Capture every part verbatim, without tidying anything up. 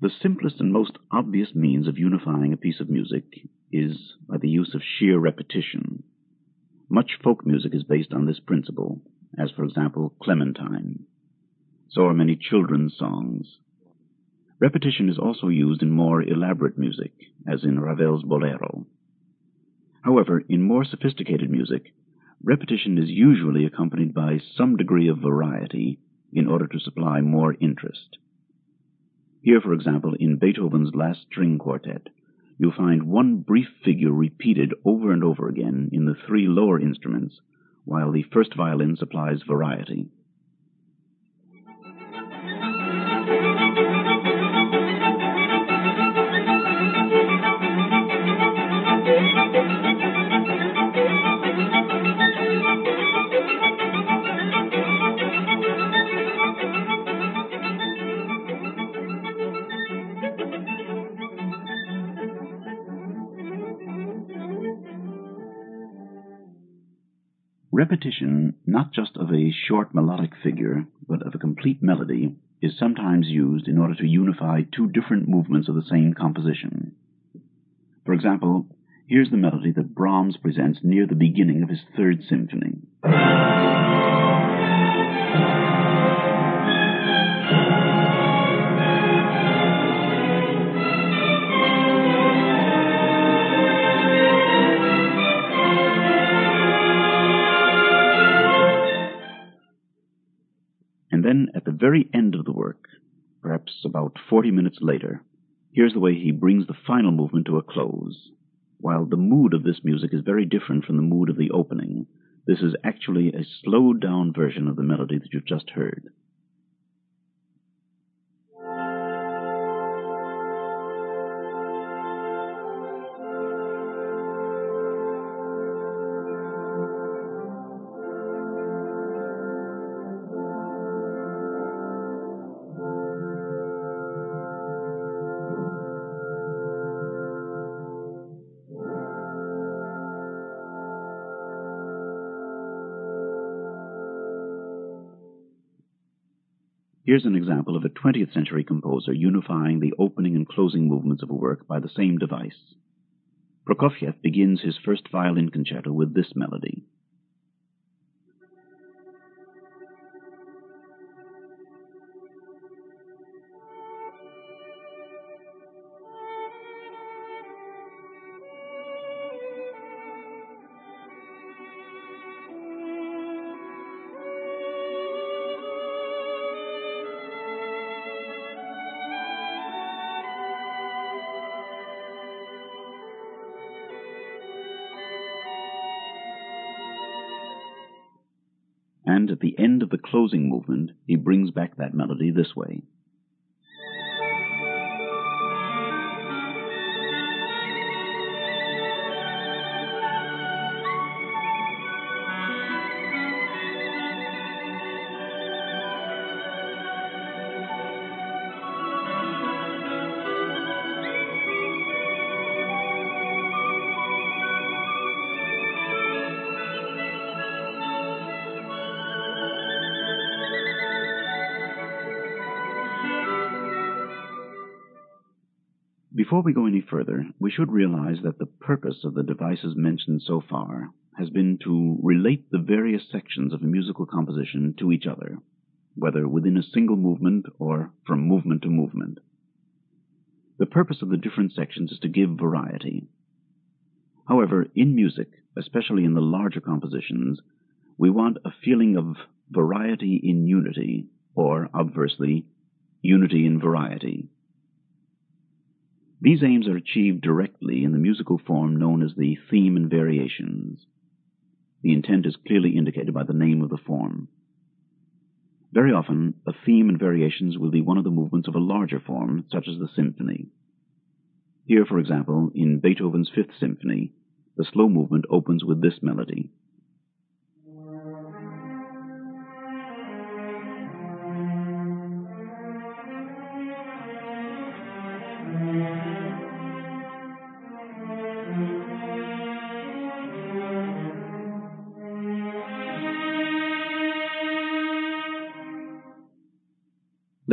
The simplest and most obvious means of unifying a piece of music is by the use of sheer repetition. Much folk music is based on this principle, as for example Clementine. So are many children's songs. Repetition is also used in more elaborate music, as in Ravel's Bolero. However, in more sophisticated music, repetition is usually accompanied by some degree of variety in order to supply more interest. Here, for example, in Beethoven's Last String Quartet, you'll find one brief figure repeated over and over again in the three lower instruments, while the first violin supplies variety. Repetition, not just of a short melodic figure, but of a complete melody, is sometimes used in order to unify two different movements of the same composition. For example, here's the melody that Brahms presents near the beginning of his Third Symphony. And then, at the very end of the work, perhaps about forty minutes later, here's the way he brings the final movement to a close. While the mood of this music is very different from the mood of the opening, this is actually a slowed-down version of the melody that you've just heard. Here's an example of a twentieth century composer unifying the opening and closing movements of a work by the same device. Prokofiev begins his first violin concerto with this melody. And at the end of the closing movement, he brings back that melody this way. Before we go any further, we should realize that the purpose of the devices mentioned so far has been to relate the various sections of a musical composition to each other, whether within a single movement or from movement to movement. The purpose of the different sections is to give variety. However, in music, especially in the larger compositions, we want a feeling of variety in unity, or, obversely, unity in variety. These aims are achieved directly in the musical form known as the theme and variations. The intent is clearly indicated by the name of the form. Very often, a theme and variations will be one of the movements of a larger form, such as the symphony. Here, for example, in Beethoven's Fifth Symphony, the slow movement opens with this melody.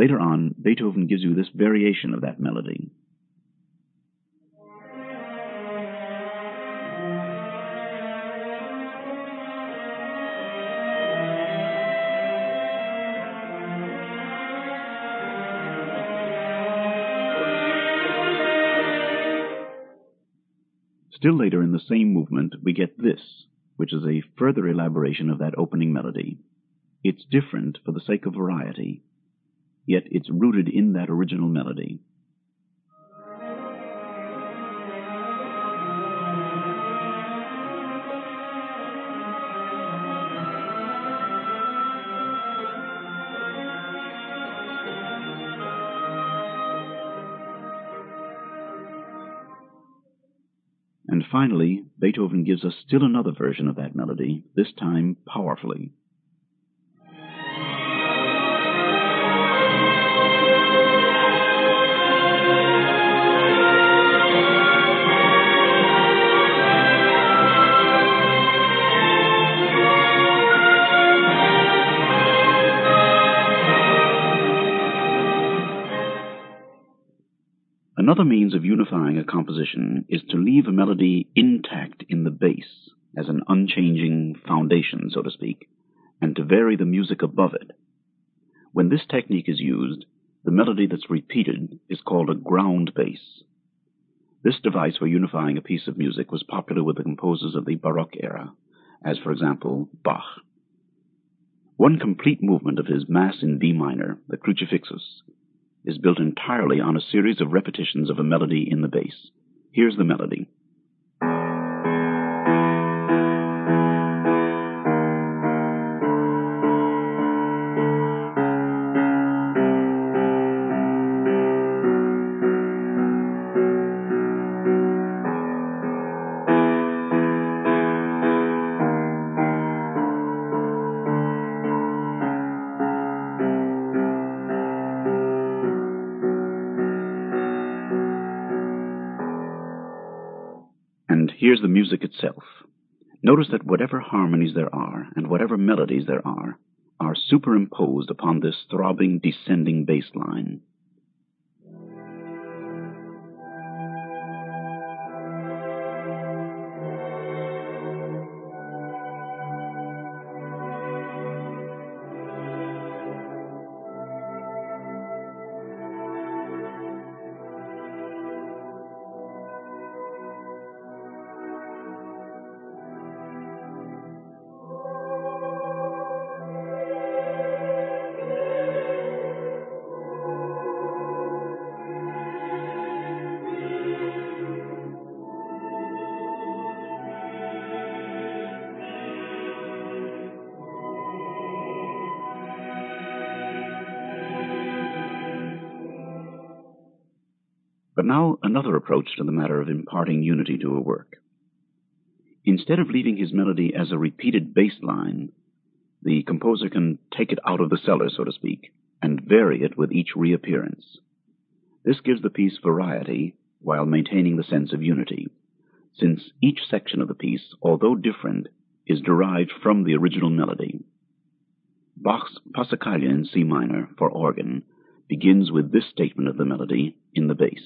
Later on, Beethoven gives you this variation of that melody. Still later in the same movement, we get this, which is a further elaboration of that opening melody. It's different for the sake of variety, yet it's rooted in that original melody. And finally, Beethoven gives us still another version of that melody, this time powerfully. Another means of unifying a composition is to leave a melody intact in the bass, as an unchanging foundation, so to speak, and to vary the music above it. When this technique is used, the melody that's repeated is called a ground bass. This device for unifying a piece of music was popular with the composers of the Baroque era, as for example, Bach. One complete movement of his Mass in B minor, the Crucifixus, is built entirely on a series of repetitions of a melody in the bass. Here's the melody. And here's the music itself. Notice that whatever harmonies there are, and whatever melodies there are, are superimposed upon this throbbing, descending bass line. But now another approach to the matter of imparting unity to a work. Instead of leaving his melody as a repeated bass line, the composer can take it out of the cellar, so to speak, and vary it with each reappearance. This gives the piece variety while maintaining the sense of unity, since each section of the piece, although different, is derived from the original melody. Bach's Passacaglia in C minor for organ begins with this statement of the melody in the bass.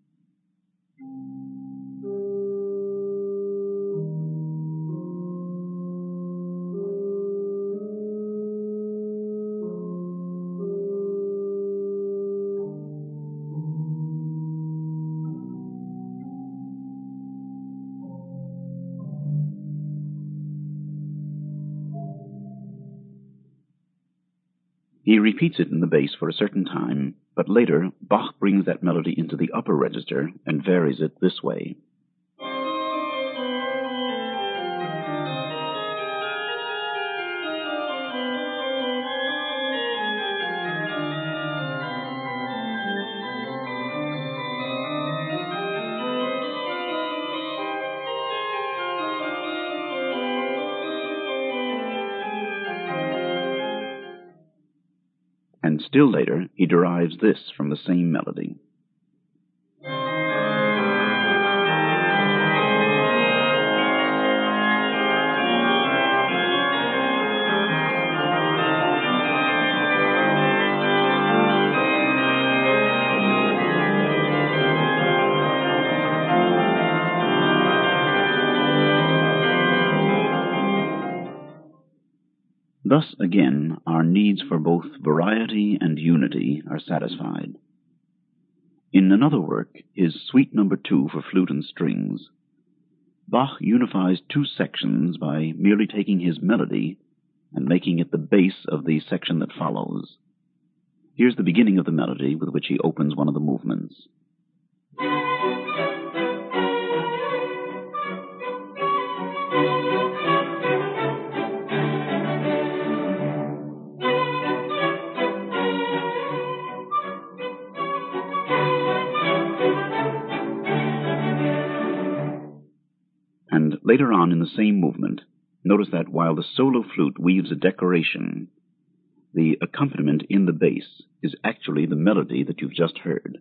He repeats it in the bass for a certain time, but later Bach brings that melody into the upper register and varies it this way. And still later, he derives this from the same melody. Thus, again, our needs for both variety and unity are satisfied. In another work, his Suite Number Two for flute and strings, Bach unifies two sections by merely taking his melody and making it the base of the section that follows. Here's the beginning of the melody with which he opens one of the movements. And later on in the same movement, notice that while the solo flute weaves a decoration, the accompaniment in the bass is actually the melody that you've just heard.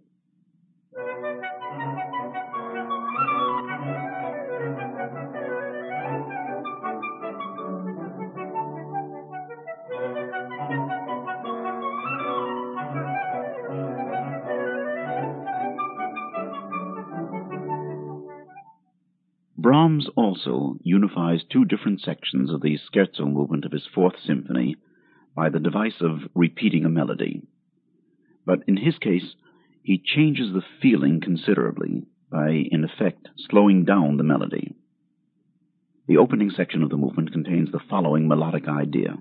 Brahms also unifies two different sections of the scherzo movement of his Fourth Symphony by the device of repeating a melody. But in his case, he changes the feeling considerably by, in effect, slowing down the melody. The opening section of the movement contains the following melodic idea.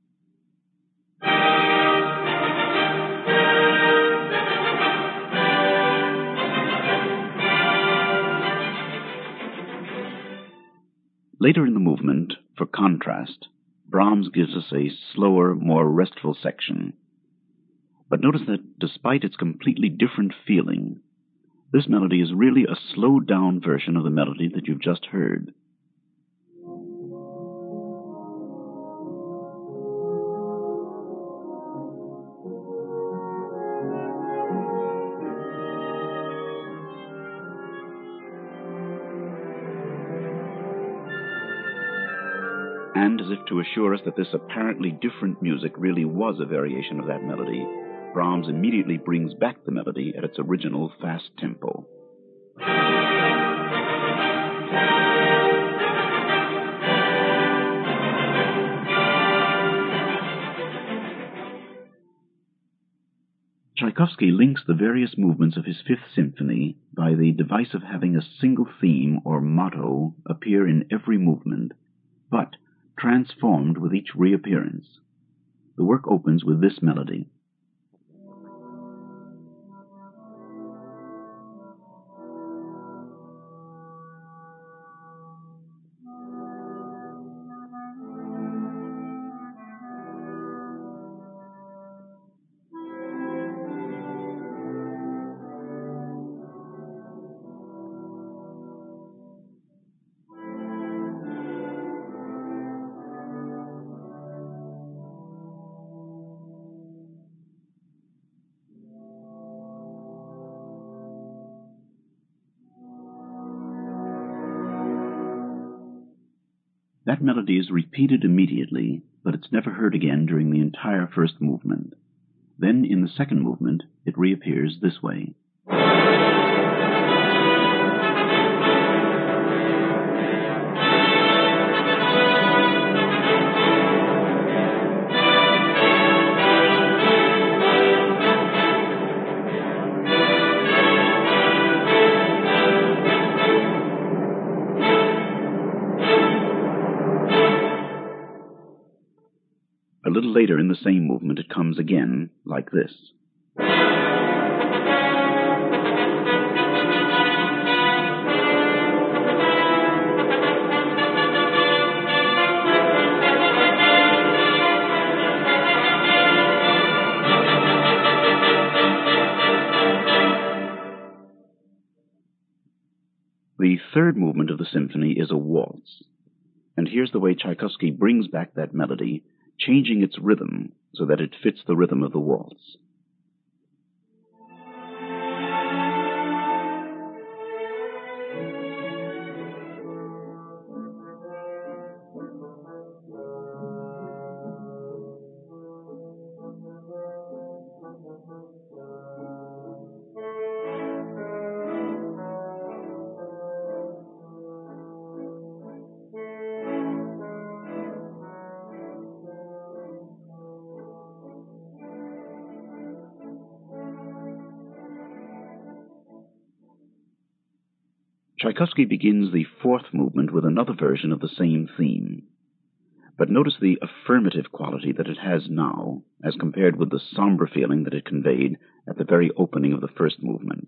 Later in the movement, for contrast, Brahms gives us a slower, more restful section. But notice that despite its completely different feeling, this melody is really a slowed-down version of the melody that you've just heard. And as if to assure us that this apparently different music really was a variation of that melody, Brahms immediately brings back the melody at its original fast tempo. Tchaikovsky links the various movements of his Fifth Symphony by the device of having a single theme or motto appear in every movement, but transformed with each reappearance. The work opens with this melody. That melody is repeated immediately, but it's never heard again during the entire first movement. Then, in the second movement, it reappears this way. A little later in the same movement it comes again, like this. The third movement of the symphony is a waltz, and here's the way Tchaikovsky brings back that melody, changing its rhythm so that it fits the rhythm of the waltz. Tchaikovsky begins the fourth movement with another version of the same theme. But notice the affirmative quality that it has now, as compared with the somber feeling that it conveyed at the very opening of the first movement.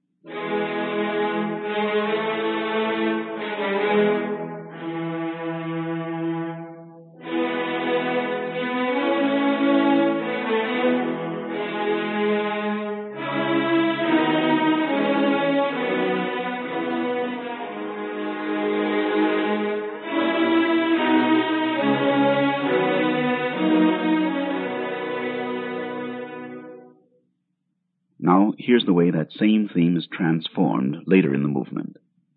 Now, here's the way that same theme is transformed later in the movement.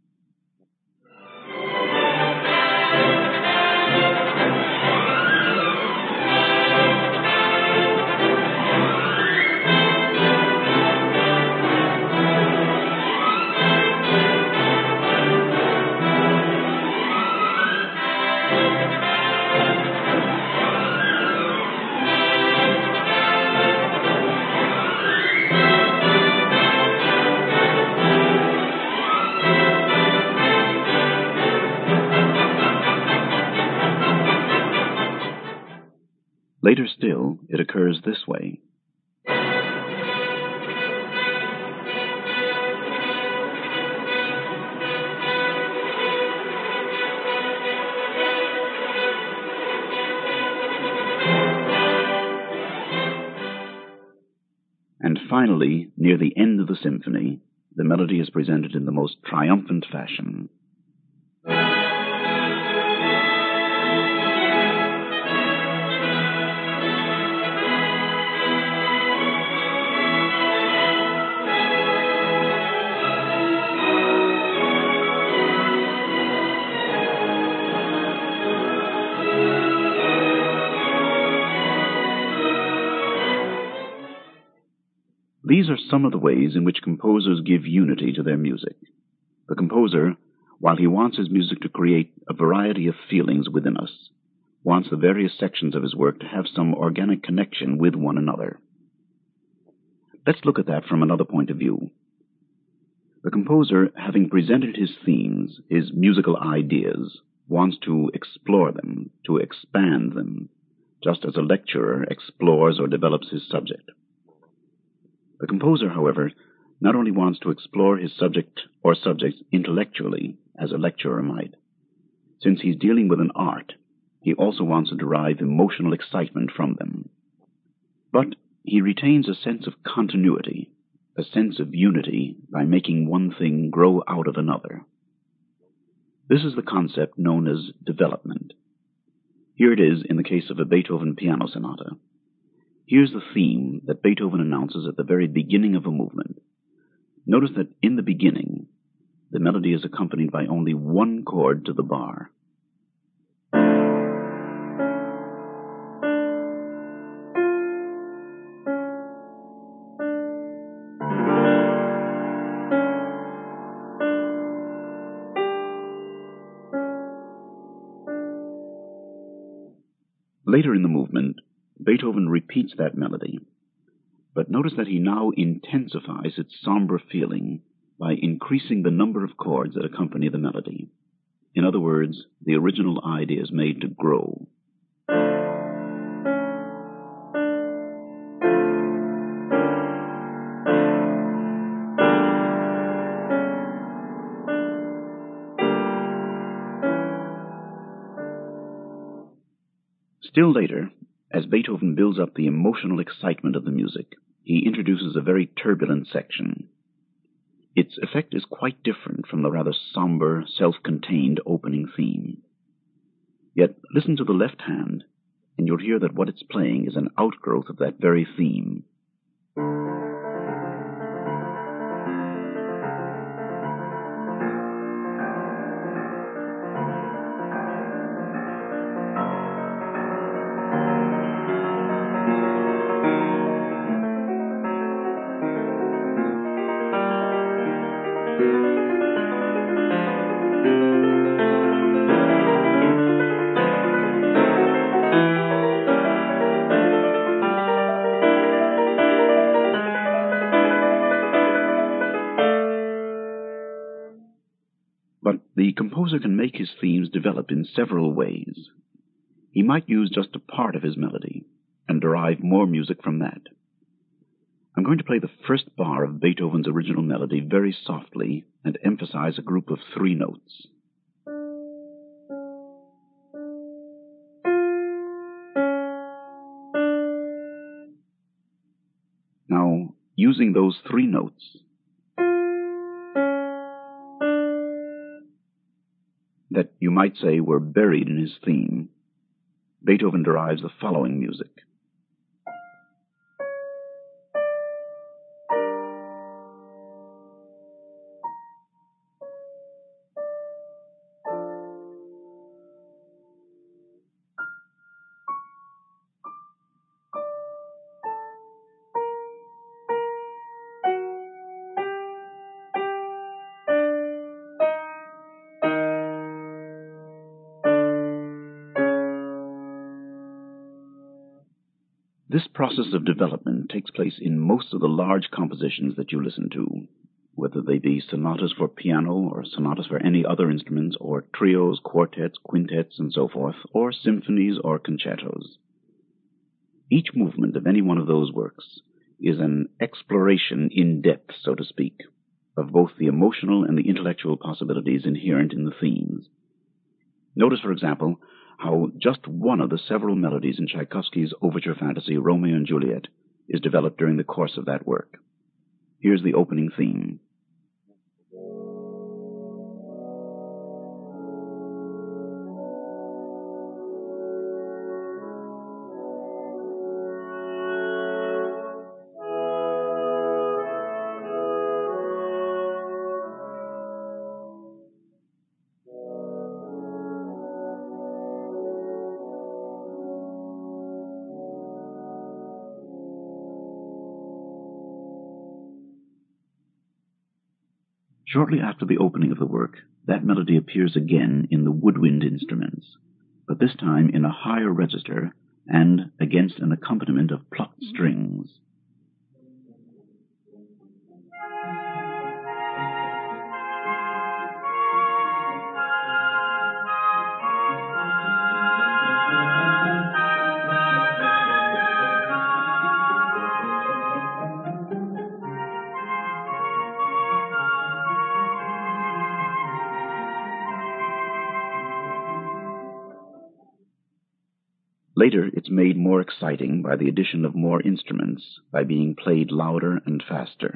Later still, it occurs this way. And finally, near the end of the symphony, the melody is presented in the most triumphant fashion. These are some of the ways in which composers give unity to their music. The composer, while he wants his music to create a variety of feelings within us, wants the various sections of his work to have some organic connection with one another. Let's look at that from another point of view. The composer, having presented his themes, his musical ideas, wants to explore them, to expand them, just as a lecturer explores or develops his subject. The composer, however, not only wants to explore his subject or subjects intellectually, as a lecturer might. Since he's dealing with an art, he also wants to derive emotional excitement from them. But he retains a sense of continuity, a sense of unity, by making one thing grow out of another. This is the concept known as development. Here it is in the case of a Beethoven piano sonata. Here's the theme that Beethoven announces at the very beginning of a movement. Notice that in the beginning, the melody is accompanied by only one chord to the bar. Later in the movement, Beethoven repeats that melody, but notice that he now intensifies its somber feeling by increasing the number of chords that accompany the melody. In other words, the original idea is made to grow. Still later, as Beethoven builds up the emotional excitement of the music, he introduces a very turbulent section. Its effect is quite different from the rather somber, self-contained opening theme. Yet listen to the left hand, and you'll hear that what it's playing is an outgrowth of that very theme. The composer can make his themes develop in several ways. He might use just a part of his melody and derive more music from that. I'm going to play the first bar of Beethoven's original melody very softly and emphasize a group of three notes. Now, using those three notes, that you might say were buried in his theme, Beethoven derives the following music. This process of development takes place in most of the large compositions that you listen to, whether they be sonatas for piano or sonatas for any other instruments, or trios, quartets, quintets, and so forth, or symphonies or concertos. Each movement of any one of those works is an exploration in depth, so to speak, of both the emotional and the intellectual possibilities inherent in the themes. Notice, for example, how just one of the several melodies in Tchaikovsky's overture fantasy Romeo and Juliet is developed during the course of that work. Here's the opening theme. Shortly after the opening of the work, that melody appears again in the woodwind instruments, but this time in a higher register and against an accompaniment of plucked strings. Later, it's made more exciting by the addition of more instruments, by being played louder and faster.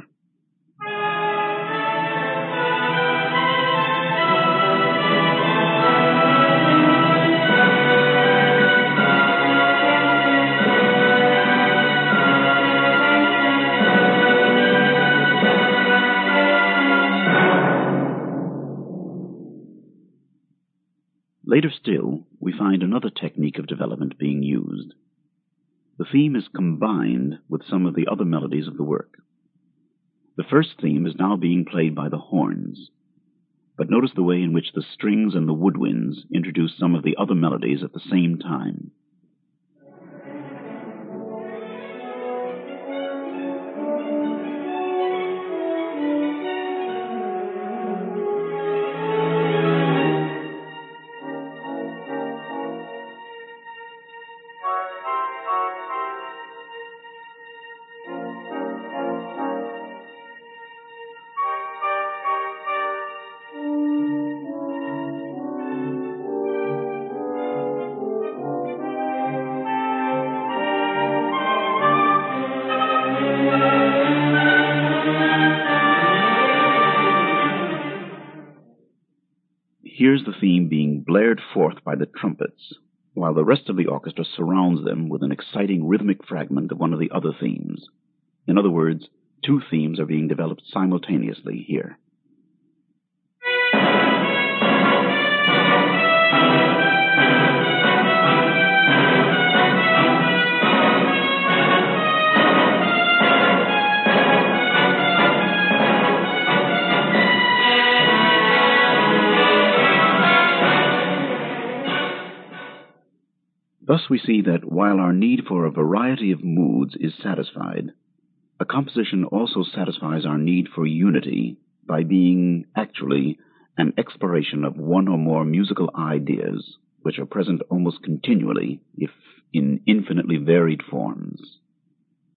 Later still, we find another technique of development being used. The theme is combined with some of the other melodies of the work. The first theme is now being played by the horns, but notice the way in which the strings and the woodwinds introduce some of the other melodies at the same time. Here's the theme being blared forth by the trumpets, while the rest of the orchestra surrounds them with an exciting rhythmic fragment of one of the other themes. In other words, two themes are being developed simultaneously here. Thus we see that while our need for a variety of moods is satisfied, a composition also satisfies our need for unity by being actually an exploration of one or more musical ideas which are present almost continually, if in infinitely varied forms.